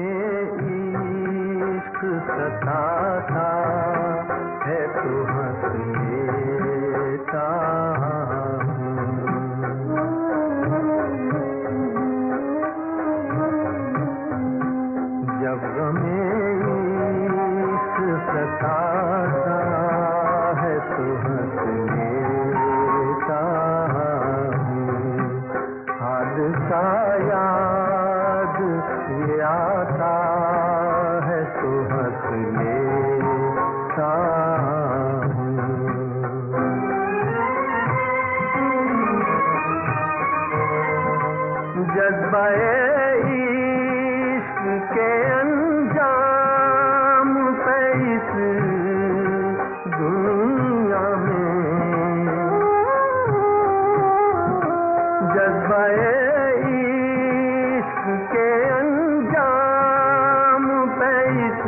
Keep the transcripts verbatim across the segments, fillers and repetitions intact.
इश्क सताता है तो हंस लेता हूँ। जब गमे इश्क सताता है तो हंस लेता हूँ। हादसा याद ये आता है तो हंस लेता हूँ। जज्बे इश्क के अंजाम पे इस दुनिया में, जज्बे इश्क के अंजाम पे इस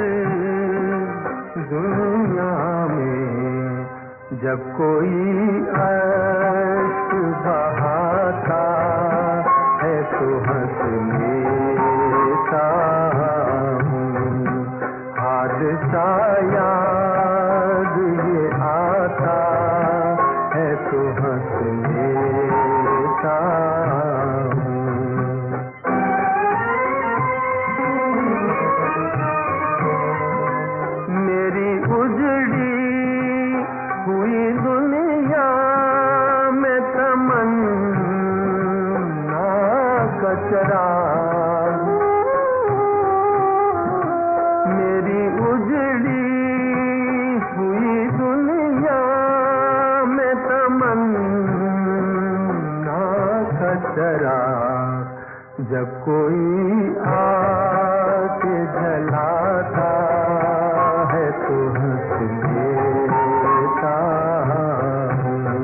दुनिया में, जब कोई अश्क बहाता है तो हंस लेता हूँ। हादसा याद ये आता है तो हंस लेता हूँ। मेरी उजड़ी हुई दुनिया में तमन्ना कचरा, मेरी उजड़ी हुई दुनिया में तमन्ना कचरा, जब कोई आके जलाता है तो हंस लेता हूँ।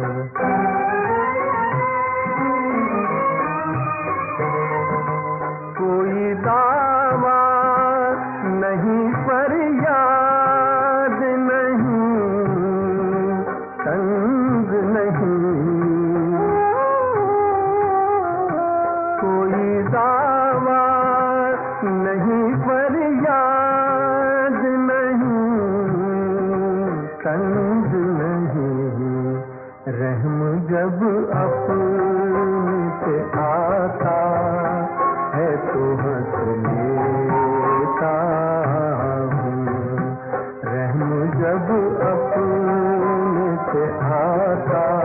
कोई दावा नहीं, फरियाद नहीं, तंग नहीं, कोई दावा नहीं, फरियाद नहीं, तंग नहीं। रहम जब अपने पे आता है तो हंस लेता हूँ। रहम जब अपने पे आता